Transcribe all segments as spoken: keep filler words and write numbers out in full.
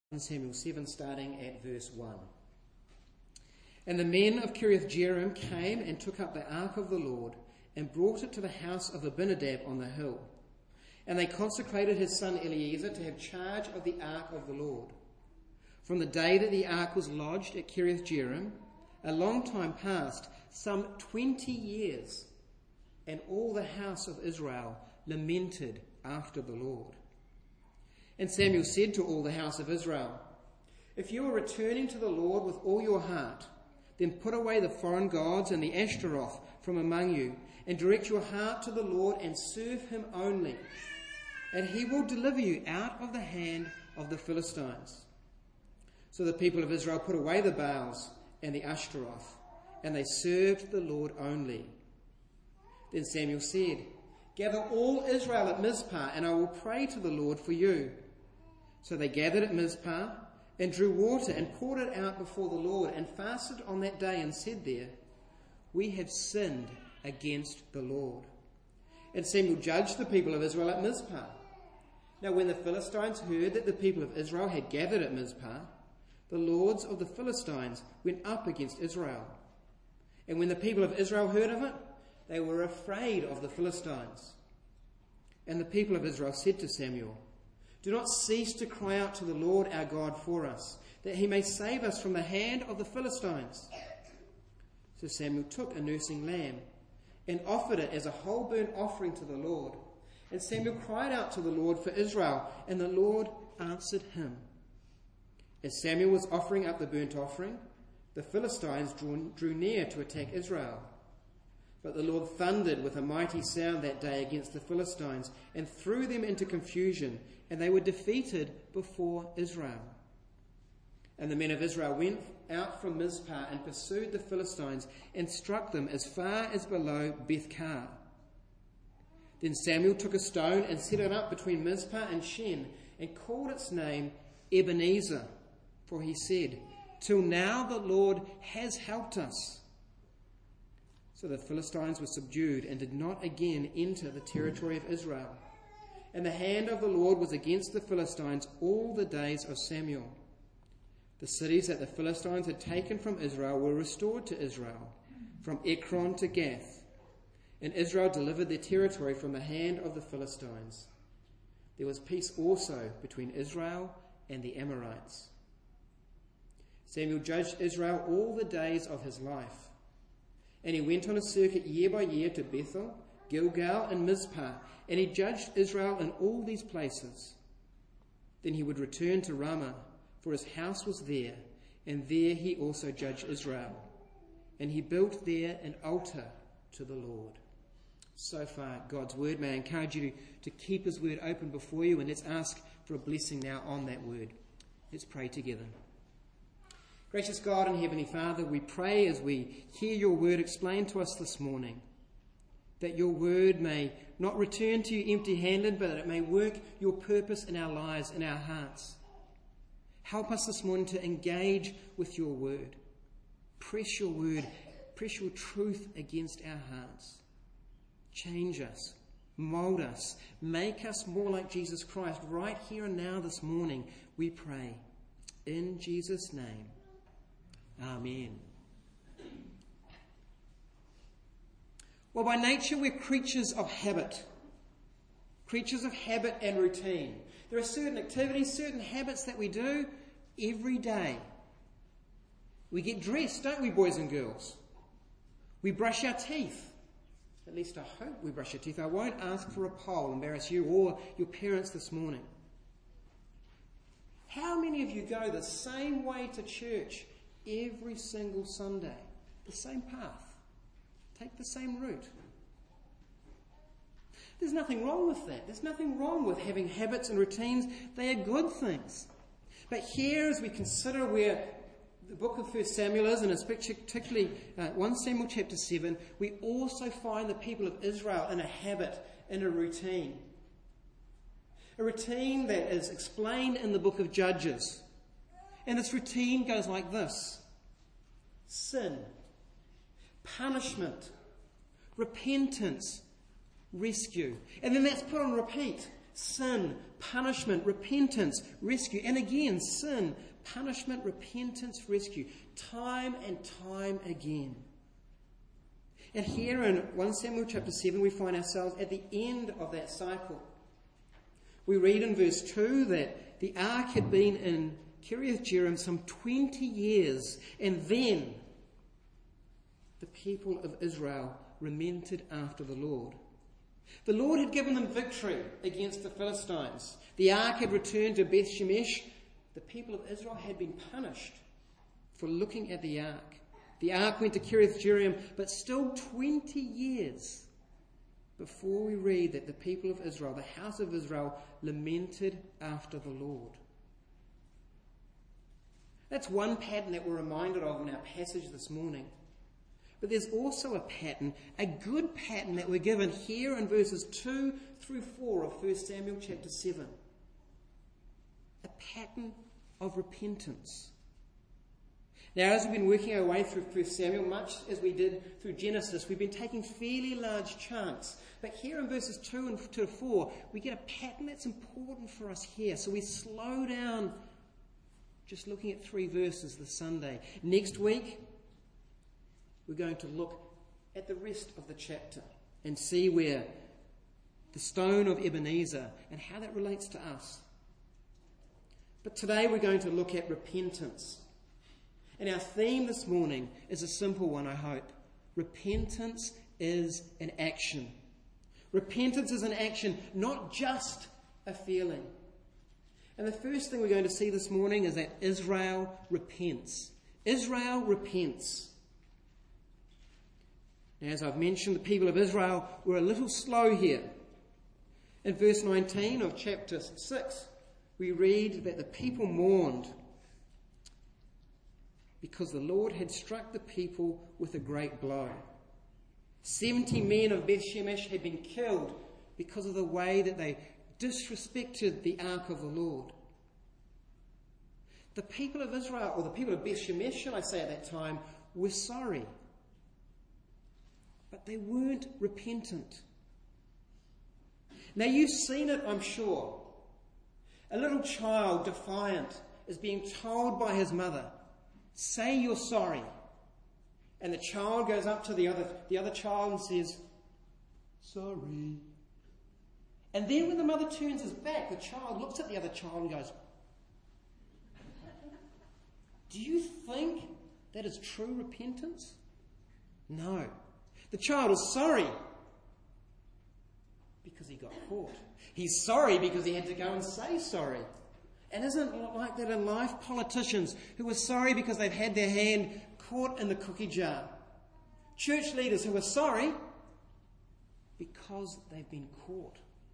Samuel seven, starting at verse one. And the men of Kiriath-Jearim came and took up the ark of the Lord and brought it to the house of Abinadab on the hill. And they consecrated his son Eleazar to have charge of the ark of the Lord. From the day that the ark was lodged at Kiriath-Jearim, a long time passed, some twenty years, and all the house of Israel lamented after the Lord. And Samuel said to all the house of Israel, if you are returning to the Lord with all your heart, then put away the foreign gods and the Ashtaroth from among you, and direct your heart to the Lord and serve him only. And he will deliver you out of the hand of the Philistines. So the people of Israel put away the Baals and the Ashtaroth, and they served the Lord only. Then Samuel said, gather all Israel at Mizpah, and I will pray to the Lord for you. So they gathered at Mizpah and drew water and poured it out before the Lord and fasted on that day and said there, we have sinned against the Lord. And Samuel judged the people of Israel at Mizpah. Now when the Philistines heard that the people of Israel had gathered at Mizpah, the lords of the Philistines went up against Israel. And when the people of Israel heard of it, they were afraid of the Philistines. And the people of Israel said to Samuel, do not cease to cry out to the Lord our God for us, that he may save us from the hand of the Philistines. So Samuel took a nursing lamb and offered it as a whole burnt offering to the Lord. And Samuel cried out to the Lord for Israel, and the Lord answered him. As Samuel was offering up the burnt offering, the Philistines drew, drew near to attack Israel. But the Lord thundered with a mighty sound that day against the Philistines and threw them into confusion, and they were defeated before Israel. And the men of Israel went out from Mizpah and pursued the Philistines and struck them as far as below Beth-kar. Then Samuel took a stone and set it up between Mizpah and Shen and called its name Ebenezer, for he said, till now the Lord has helped us. So the Philistines were subdued and did not again enter the territory of Israel. And the hand of the Lord was against the Philistines all the days of Samuel. The cities that the Philistines had taken from Israel were restored to Israel, from Ekron to Gath. And Israel delivered their territory from the hand of the Philistines. There was peace also between Israel and the Amorites. Samuel judged Israel all the days of his life. And he went on a circuit year by year to Bethel, Gilgal, and Mizpah, and he judged Israel in all these places. Then he would return to Ramah, for his house was there, and there he also judged Israel. And he built there an altar to the Lord. So far, God's word. May I encourage you to, to keep his word open before you, and let's ask for a blessing now on that word. Let's pray together. Gracious God and Heavenly Father, we pray as we hear your word explained to us this morning, that your word may not return to you empty-handed, but that it may work your purpose in our lives, in our hearts. Help us this morning to engage with your word. Press your word, press your truth against our hearts. Change us, mould us, make us more like Jesus Christ right here and now this morning, we pray. In Jesus' name, amen. Well, by nature, we're creatures of habit. Creatures of habit and routine. There are certain activities, certain habits that we do every day. We get dressed, don't we, boys and girls? We brush our teeth. At least I hope we brush our teeth. I won't ask for a poll, embarrass you or your parents this morning. How many of you go the same way to church every single Sunday? The same path. Take the same route. There's nothing wrong with that. There's nothing wrong with having habits and routines. They are good things. But here, as we consider where the book of First Samuel is, and particularly uh, First Samuel chapter seven, we also find the people of Israel in a habit, in a routine. A routine that is explained in the book of Judges. And this routine goes like this: sin, punishment, repentance, rescue. And then that's put on repeat. Sin, punishment, repentance, rescue. And again, sin, punishment, repentance, rescue. Time and time again. And here in First Samuel chapter seven, we find ourselves at the end of that cycle. We read in verse two that the ark had been in Kiriath Jearim some twenty years, and then the people of Israel relented after the Lord. The Lord had given them victory against the Philistines. The ark had returned to Beth Shemesh. The people of Israel had been punished for looking at the ark. The ark went to Kiriath Jearim, but still twenty years before we read that the people of Israel, the house of Israel, lamented after the Lord. That's one pattern that we're reminded of in our passage this morning. But there's also a pattern, a good pattern that we're given here in verses two through four of First Samuel chapter seven. A pattern of repentance. Now, as we've been working our way through First Samuel, much as we did through Genesis, we've been taking fairly large chunks. But here in verses two and to four, we get a pattern that's important for us here. So we slow down just looking at three verses this Sunday. Next week, we're going to look at the rest of the chapter and see where the stone of Ebenezer and how that relates to us. But today we're going to look at repentance. And our theme this morning is a simple one, I hope. Repentance is an action. Repentance is an action, not just a feeling. And the first thing we're going to see this morning is that Israel repents. Israel repents. Now, as I've mentioned, the people of Israel were a little slow here. In verse nineteen of chapter six, we read that the people mourned because the Lord had struck the people with a great blow. Seventy men of Beth Shemesh had been killed because of the way that they disrespected the ark of the Lord. The people of Israel, or the people of Beth Shemesh, shall I say at that time, were sorry. But they weren't repentant. Now you've seen it, I'm sure. A little child, defiant, is being told by his mother, say you're sorry. And the child goes up to the other, the other child and says, sorry. And then when the mother turns his back, the child looks at the other child and goes, do you think that is true repentance? No. The child is sorry because he got caught. He's sorry because he had to go and say sorry. And isn't it like that in life? Politicians who are sorry because they've had their hand caught in the cookie jar. Church leaders who are sorry because they've been caught.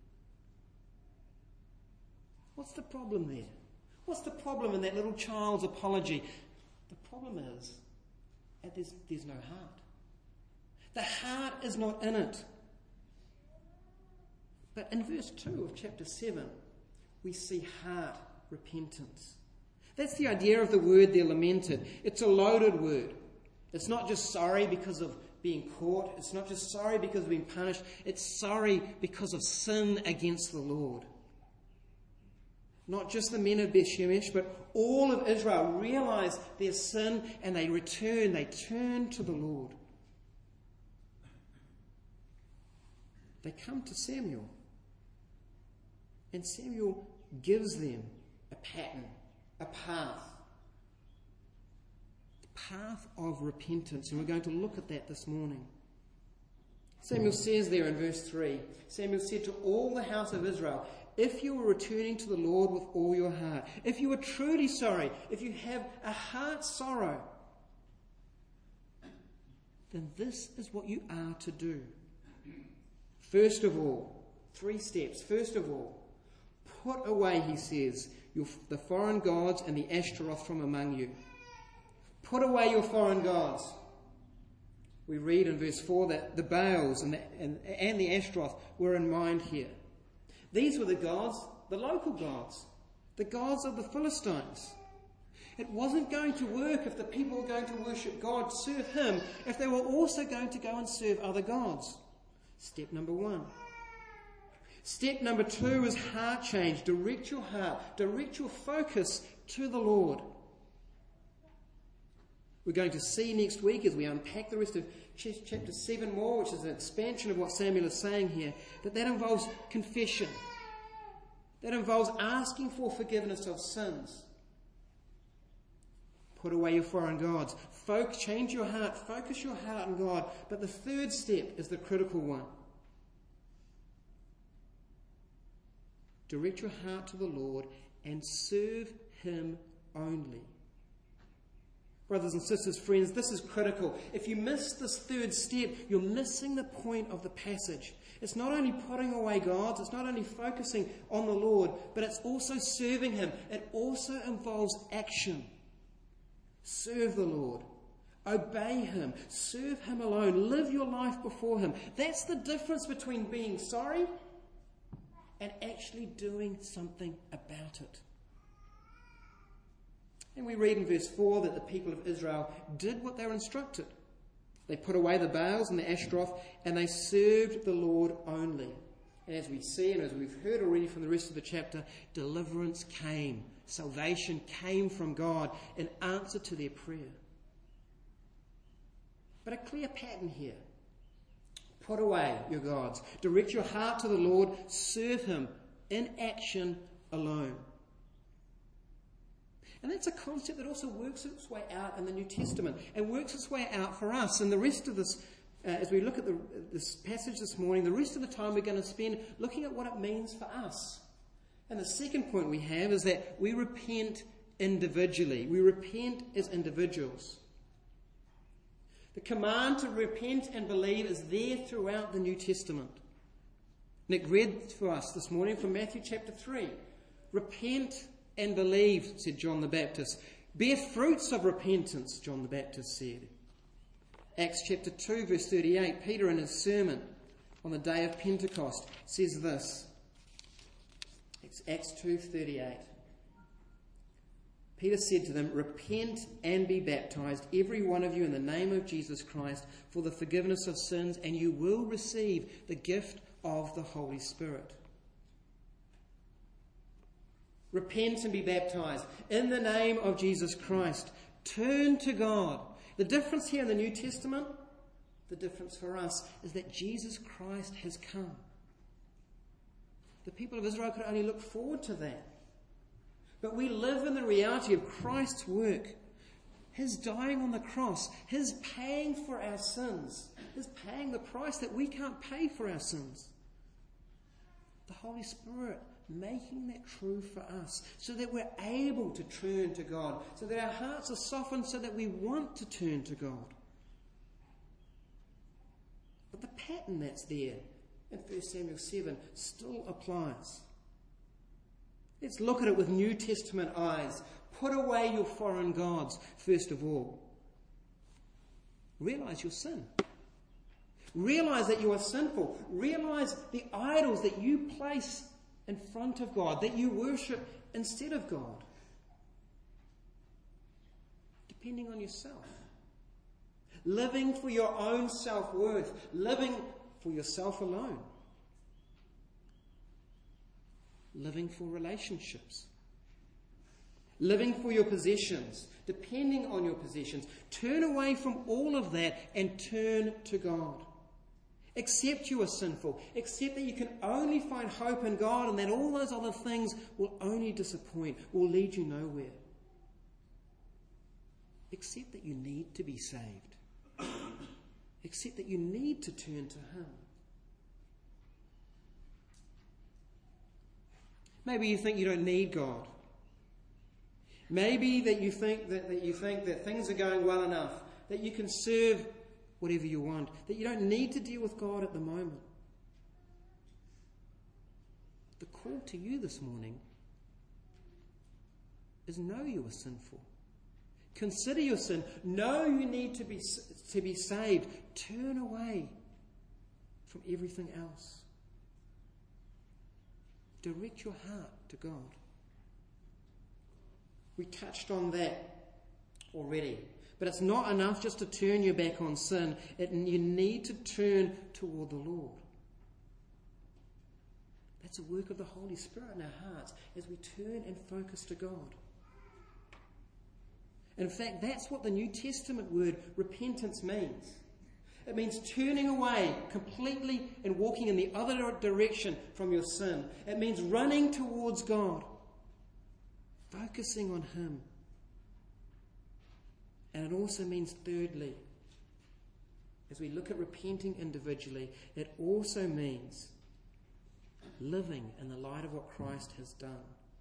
What's the problem there? What's the problem in that little child's apology? The problem is that there's, there's no heart. The heart is not in it. But in verse two of chapter seven, we see heart repentance. That's the idea of the word there, lamented. It's a loaded word. It's not just sorry because of being caught. It's not just sorry because of being punished. It's sorry because of sin against the Lord. Not just the men of Beth Shemesh, but all of Israel realize their sin and they return. They turn to the Lord. They come to Samuel. And Samuel gives them a pattern, a path. The path of repentance. And we're going to look at that this morning. Samuel says there in verse three, Samuel said to all the house of Israel, if you are returning to the Lord with all your heart, if you are truly sorry, if you have a heart sorrow, then this is what you are to do. First of all, three steps. First of all, put away, he says, your, the foreign gods and the Ashtaroth from among you. Put away your foreign gods. We read in verse four that the Baals and the, and, and the Ashtaroth were in mind here. These were the gods, the local gods, the gods of the Philistines. It wasn't going to work if the people were going to worship God, serve him, if they were also going to go and serve other gods. Step number one. Step number two is heart change. Direct your heart, direct your focus to the Lord. We're going to see next week as we unpack the rest of chapter seven more, which is an expansion of what Samuel is saying here, that that involves confession. That involves asking for forgiveness of sins. Put away your foreign gods. Folk, change your heart. Focus your heart on God. But the third step is the critical one. Direct your heart to the Lord and serve Him only. Brothers and sisters, friends, this is critical. If you miss this third step, you're missing the point of the passage. It's not only putting away gods, it's not only focusing on the Lord, but it's also serving Him. It also involves action. Serve the Lord. Obey Him. Serve Him alone. Live your life before Him. That's the difference between being sorry and actually doing something about it. And we read in verse four that the people of Israel did what they were instructed. They put away the Baals and the Ashtaroth, and they served the Lord only. And as we see, and as we've heard already from the rest of the chapter, deliverance came. Salvation came from God in answer to their prayer. But a clear pattern here. Put away your gods. Direct your heart to the Lord. Serve Him in action alone. And that's a concept that also works its way out in the New Testament and works its way out for us. And the rest of this, uh, as we look at the, this passage this morning, the rest of the time we're going to spend looking at what it means for us. And the second point we have is that we repent individually. We repent as individuals. The command to repent and believe is there throughout the New Testament. Nick read for us this morning from Matthew chapter three. Repent and believe, said John the Baptist. Bear fruits of repentance, John the Baptist said. Acts chapter two, verse thirty-eight, Peter in his sermon on the day of Pentecost says this. It's Acts two thirty-eight. Peter said to them, repent and be baptized, every one of you, in the name of Jesus Christ, for the forgiveness of sins, and you will receive the gift of the Holy Spirit. Repent and be baptized in the name of Jesus Christ. Turn to God. The difference here in the New Testament, the difference for us, is that Jesus Christ has come. The people of Israel could only look forward to that. But we live in the reality of Christ's work, His dying on the cross, His paying for our sins, His paying the price that we can't pay for our sins. The Holy Spirit making that true for us so that we're able to turn to God, so that our hearts are softened so that we want to turn to God. But the pattern that's there in First Samuel seven still applies. Let's look at it with New Testament eyes. Put away your foreign gods, first of all. Realize your sin. Realize that you are sinful. Realize the idols that you place in front of God, that you worship instead of God. Depending on yourself. Living for your own self-worth. Living for yourself alone. Living for relationships. Living for your possessions. Depending on your possessions. Turn away from all of that and turn to God. Accept you are sinful. Accept that you can only find hope in God and that all those other things will only disappoint, will lead you nowhere. Accept that you need to be saved. Accept that you need to turn to Him. Maybe you think you don't need God. Maybe that you think that, that you think that things are going well enough, that you can serve whatever you want, that you don't need to deal with God at the moment. The call to you this morning is know you are sinful. Consider your sin. Know you need to be to be saved. Turn away from everything else. Direct your heart to God. We touched on that already. But it's not enough just to turn your back on sin. It, you need to turn toward the Lord. That's a work of the Holy Spirit in our hearts as we turn and focus to God. In fact, that's what the New Testament word repentance means. It means turning away completely and walking in the other direction from your sin. It means running towards God, focusing on Him. And it also means, thirdly, as we look at repenting individually, it also means living in the light of what Christ has done.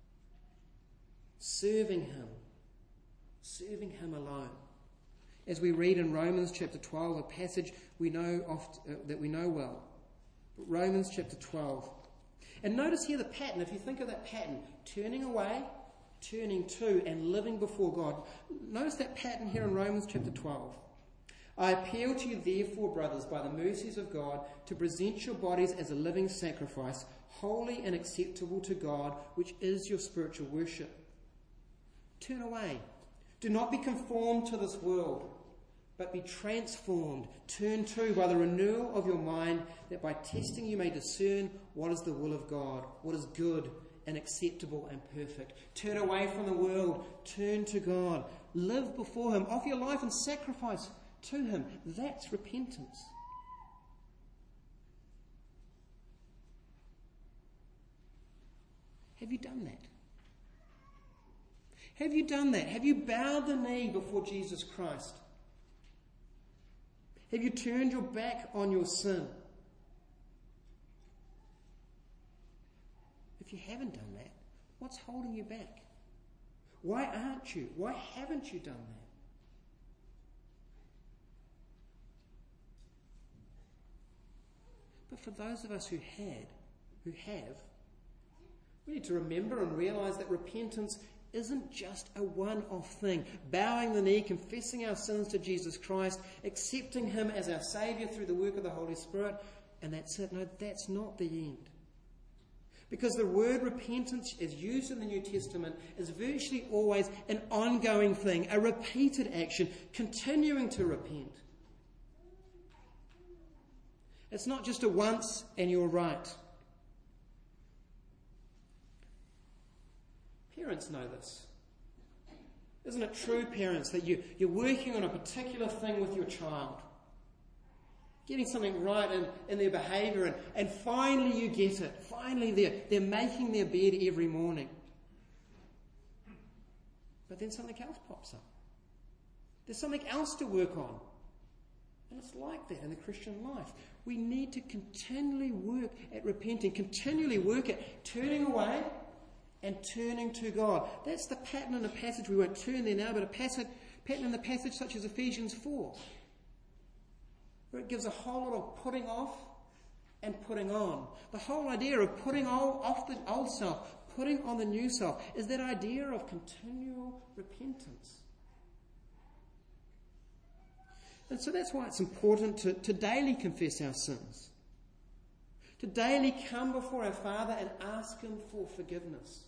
Serving Him. Serving Him alone. As we read in Romans chapter twelve, a passage we know oft, uh, that we know well. Romans chapter twelve. And notice here the pattern. If you think of that pattern, turning away, turning to, and living before God. Notice that pattern here in Romans chapter twelve. I appeal to you therefore, brothers, by the mercies of God, to present your bodies as a living sacrifice, holy and acceptable to God, which is your spiritual worship. Turn away. Do not be conformed to this world, but be transformed. Turn to by the renewal of your mind, that by testing you may discern what is the will of God, what is good and acceptable and perfect. Turn away from the world. Turn to God. Live before Him. Offer your life and sacrifice to Him. That's repentance. Have you done that? Have you done that? Have you bowed the knee before Jesus Christ? Have you turned your back on your sin? If you haven't done that, what's holding you back? Why aren't you? Why haven't you done that? But for those of us who had, who have, we need to remember and realise that repentance isn't just a one-off thing. Bowing the knee, confessing our sins to Jesus Christ, accepting Him as our Saviour through the work of the Holy Spirit, and that's it. No, that's not the end. Because the word repentance, as used in the New Testament, is virtually always an ongoing thing, a repeated action, continuing to repent. It's not just a once and you're right. Parents know this. Isn't it true, parents, that you, you're working on a particular thing with your child, getting something right in, in their behaviour, and, and finally you get it. Finally they're, they're making their bed every morning. But then something else pops up. There's something else to work on. And it's like that in the Christian life. We need to continually work at repenting, continually work at turning away and turning to God. That's the pattern in the passage. We won't turn there now, but a passage, pattern in the passage such as Ephesians four, where it gives a whole lot of putting off and putting on. The whole idea of putting off the old self, putting on the new self, is that idea of continual repentance. And so that's why it's important to, to daily confess our sins, to daily come before our Father and ask Him for forgiveness.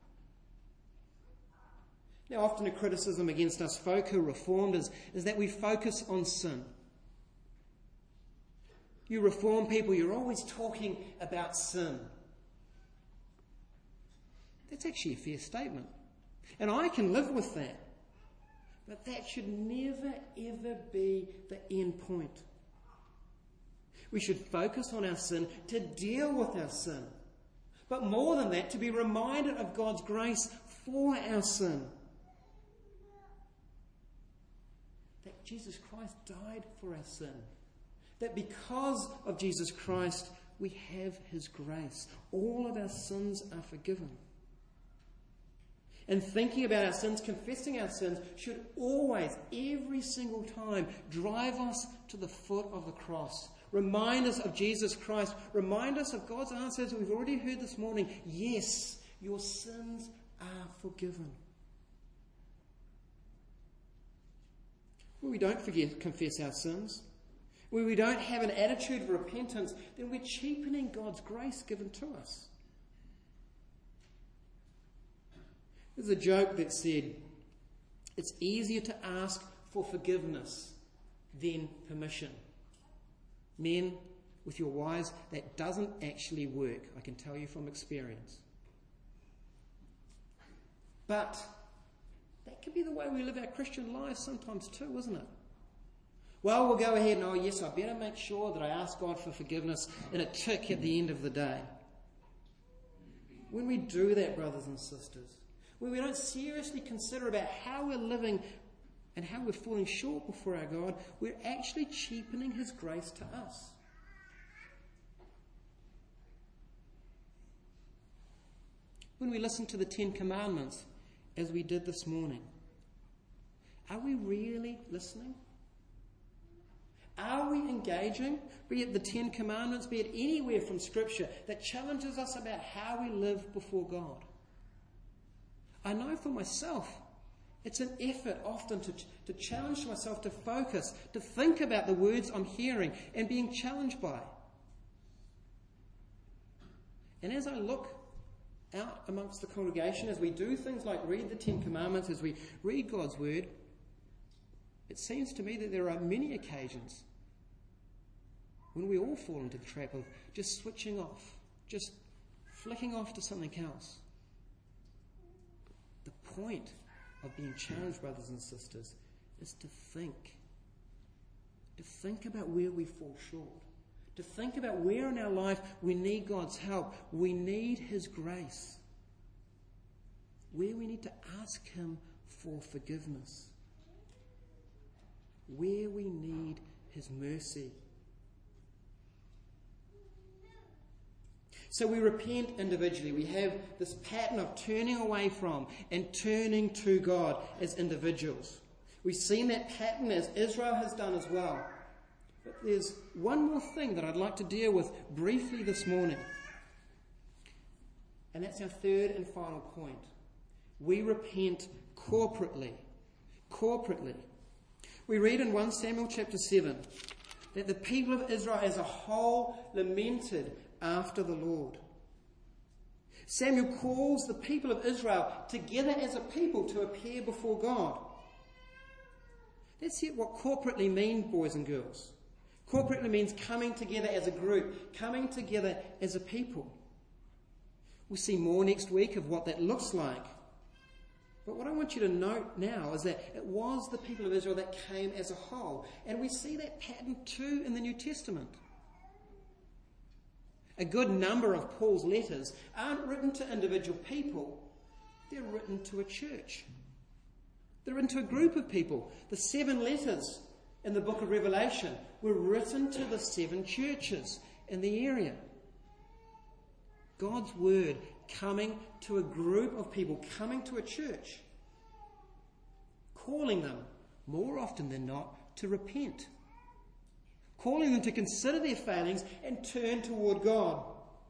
Now, often a criticism against us folk who are reformed is, is that we focus on sin. You reform people, you're always talking about sin. That's actually a fair statement. And I can live with that. But that should never, ever be the end point. We should focus on our sin to deal with our sin. But more than that, to be reminded of God's grace for our sin. That Jesus Christ died for our sin. That because of Jesus Christ, we have His grace. All of our sins are forgiven. And thinking about our sins, confessing our sins, should always, every single time, drive us to the foot of the cross. Remind us of Jesus Christ. Remind us of God's answers that we've already heard this morning. Yes, your sins are forgiven. When we don't forget, confess our sins, when we don't have an attitude of repentance, then we're cheapening God's grace given to us. There's a joke that said, it's easier to ask for forgiveness than permission. Men, with your wives, that doesn't actually work. I can tell you from experience. But that could be the way we live our Christian lives sometimes too, isn't it? Well, we'll go ahead and, oh yes, I better make sure that I ask God for forgiveness in a tick at the end of the day. When we do that, brothers and sisters, when we don't seriously consider about how we're living and how we're falling short before our God, we're actually cheapening His grace to us. When we listen to the Ten Commandments, as we did this morning, are we really listening? Are we engaging, be it the Ten Commandments, be it anywhere from Scripture that challenges us about how we live before God? I know for myself, it's an effort often to, to challenge myself to focus, to think about the words I'm hearing and being challenged by. And as I look out amongst the congregation, as we do things like read the Ten Commandments, as we read God's Word, it seems to me that there are many occasions when we all fall into the trap of just switching off, just flicking off to something else. The point of being challenged, brothers and sisters, is to think. To think about where we fall short. To think about where in our life we need God's help. We need His grace. Where we need to ask Him for forgiveness. Where we need His mercy. So we repent individually. We have this pattern of turning away from and turning to God as individuals. We've seen that pattern as Israel has done as well. But there's one more thing that I'd like to deal with briefly this morning. And that's our third and final point. We repent corporately. Corporately. We read in First Samuel chapter seven that the people of Israel as a whole lamented after the Lord. Samuel calls the people of Israel together as a people to appear before God. That's what corporately means, boys and girls. Corporately means coming together as a group, coming together as a people. We'll see more next week of what that looks like. But what I want you to note now is that it was the people of Israel that came as a whole. And we see that pattern too in the New Testament. A good number of Paul's letters aren't written to individual people. They're written to a church. They're written to a group of people. The seven letters in the book of Revelation were written to the seven churches in the area. God's word coming to a group of people, coming to a church, calling them, more often than not, to repent. Calling them to consider their failings and turn toward God.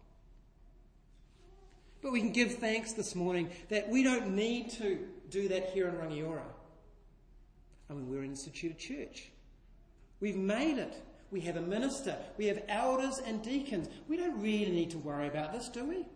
But we can give thanks this morning that we don't need to do that here in Rangiora. I mean, we're an instituted church. We've made it. We have a minister. We have elders and deacons. We don't really need to worry about this, do we?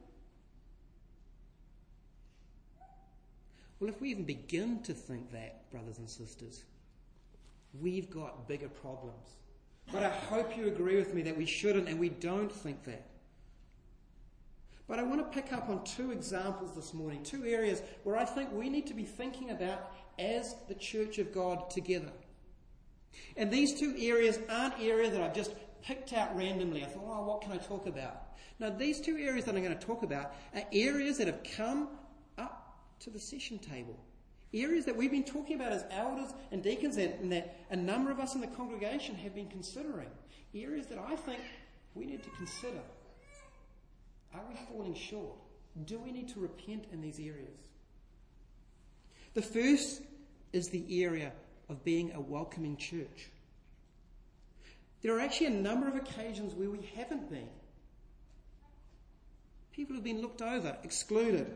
Well, if we even begin to think that, brothers and sisters, we've got bigger problems. But I hope you agree with me that we shouldn't and we don't think that. But I want to pick up on two examples this morning, two areas where I think we need to be thinking about as the Church of God together. And these two areas aren't areas that I've just picked out randomly. I thought, oh, what can I talk about? Now, these two areas that I'm going to talk about are areas that have come up to the session table. Areas that we've been talking about as elders and deacons and that a number of us in the congregation have been considering. Areas that I think we need to consider. Are we falling short? Do we need to repent in these areas? The first is the area of being a welcoming church. There are actually a number of occasions where we haven't been. People have been looked over, excluded.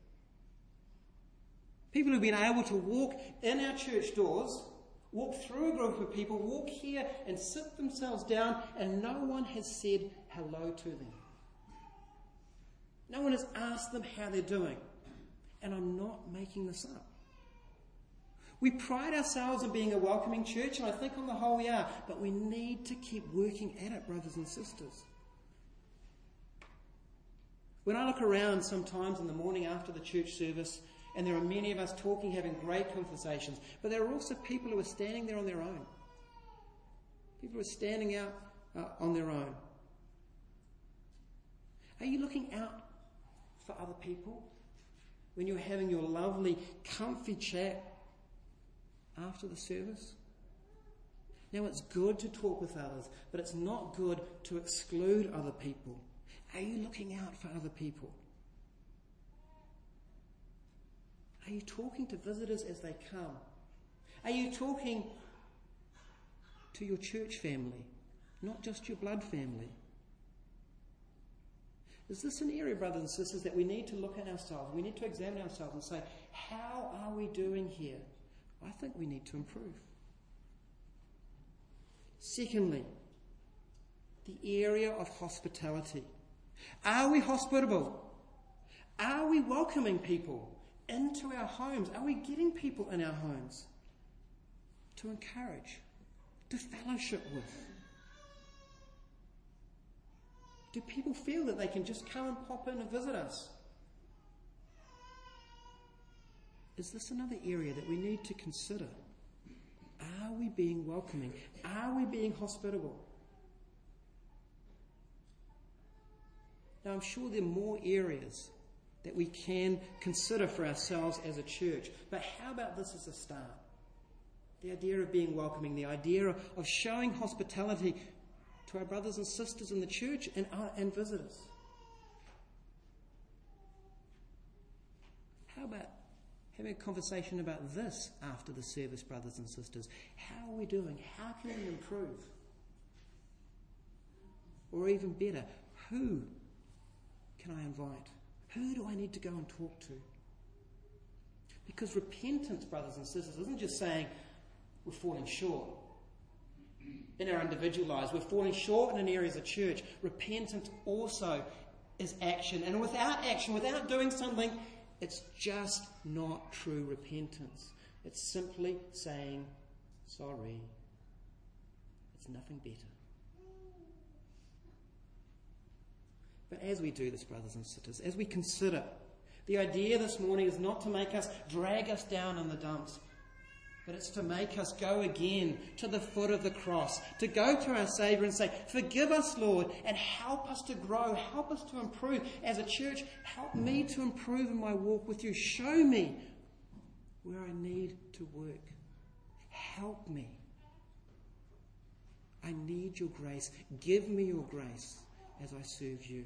People who've been able to walk in our church doors, walk through a group of people, walk here and sit themselves down, and no one has said hello to them. No one has asked them how they're doing. And I'm not making this up. We pride ourselves on being a welcoming church, and I think on the whole we are, but we need to keep working at it, brothers and sisters. When I look around sometimes in the morning after the church service, and there are many of us talking, having great conversations, but there are also people who are standing there on their own. People who are standing out uh, on their own. Are you looking out for other people when you're having your lovely, comfy chat after the service? Now, it's good to talk with others, but it's not good to exclude other people. Are you looking out for other people? Are you talking to visitors as they come? Are you talking to your church family, not just your blood family? Is this an area, brothers and sisters, that we need to look at ourselves? We need to examine ourselves and say, how are we doing here? I think we need to improve. Secondly, the area of hospitality. Are we hospitable? Are we welcoming people into our homes? Are we getting people in our homes to encourage, to fellowship with? Do people feel that they can just come and pop in and visit us? Is this another area that we need to consider? Are we being welcoming? Are we being hospitable? Now, I'm sure there are more areas that we can consider for ourselves as a church. But how about this as a start? The idea of being welcoming, the idea of showing hospitality to our brothers and sisters in the church and, uh, and visitors. How about having a conversation about this after the service, brothers and sisters? How are we doing? How can we improve? Or even better, who can I invite? Who do I need to go and talk to? Because repentance, brothers and sisters, isn't just saying we're falling short in our individual lives. We're falling short in areas of church. Repentance also is action. And without action, without doing something, it's just not true repentance. It's simply saying, sorry. It's nothing better. But as we do this, brothers and sisters, as we consider, the idea this morning is not to make us drag us down in the dumps, but it's to make us go again to the foot of the cross, to go to our Saviour and say, forgive us, Lord, and help us to grow, help us to improve. As a church, help me to improve in my walk with you. Show me where I need to work. Help me. I need your grace. Give me your grace as I serve you.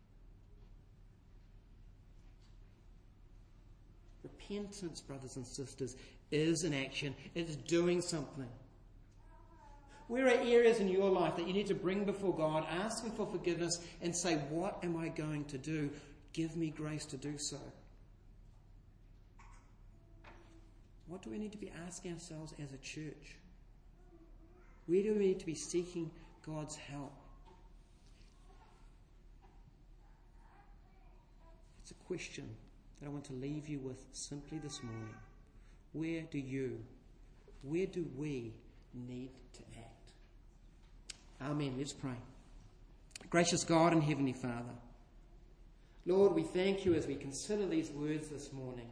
Repentance, brothers and sisters, is an action. It is doing something. Where are areas in your life that you need to bring before God, ask Him for forgiveness, and say, what am I going to do? Give me grace to do so. What do we need to be asking ourselves as a church? Where do we need to be seeking God's help? It's a question that I want to leave you with simply this morning. Where do you, where do we need to act? Amen. Let's pray. Gracious God and Heavenly Father, Lord, we thank you as we consider these words this morning,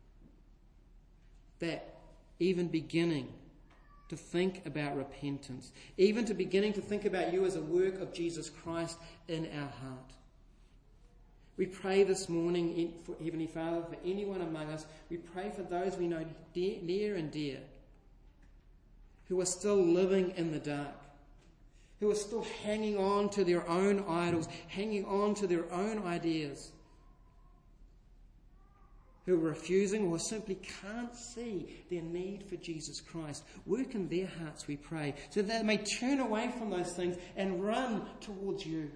that even beginning to think about repentance, even to beginning to think about you as a work of Jesus Christ in our heart. We pray this morning, for Heavenly Father, for anyone among us. We pray for those we know dear, near and dear, who are still living in the dark, who are still hanging on to their own idols, hanging on to their own ideas, who are refusing or simply can't see their need for Jesus Christ. Work in their hearts, we pray, so that they may turn away from those things and run towards you.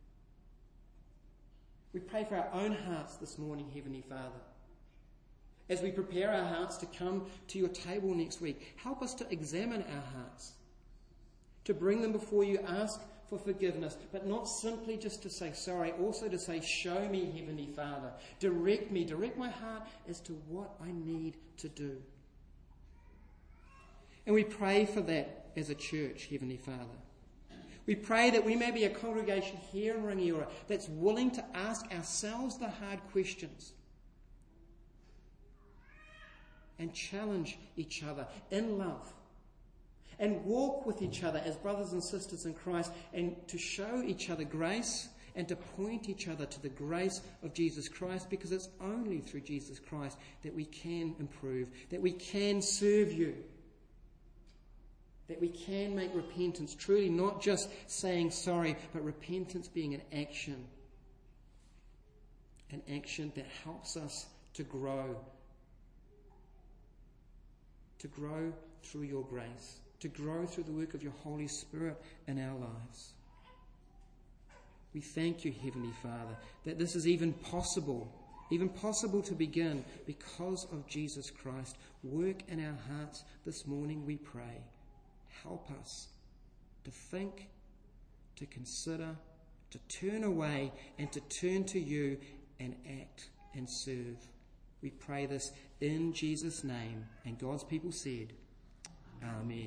We pray for our own hearts this morning, Heavenly Father. As we prepare our hearts to come to your table next week, help us to examine our hearts, to bring them before you, ask for forgiveness, but not simply just to say sorry, also to say, show me, Heavenly Father. Direct me, direct my heart as to what I need to do. And we pray for that as a church, Heavenly Father. We pray that we may be a congregation here in Rangiora that's willing to ask ourselves the hard questions and challenge each other in love and walk with each other as brothers and sisters in Christ, and to show each other grace and to point each other to the grace of Jesus Christ, because it's only through Jesus Christ that we can improve, that we can serve you, that we can make repentance truly not just saying sorry, but repentance being an action, an action that helps us to grow, to grow through your grace, to grow through the work of your Holy Spirit in our lives. We thank you, Heavenly Father, that this is even possible, even possible to begin because of Jesus Christ. Work in our hearts this morning, we pray. Help us to think, to consider, to turn away and to turn to you and act and serve. We pray this in Jesus' name. And God's people said, Amen.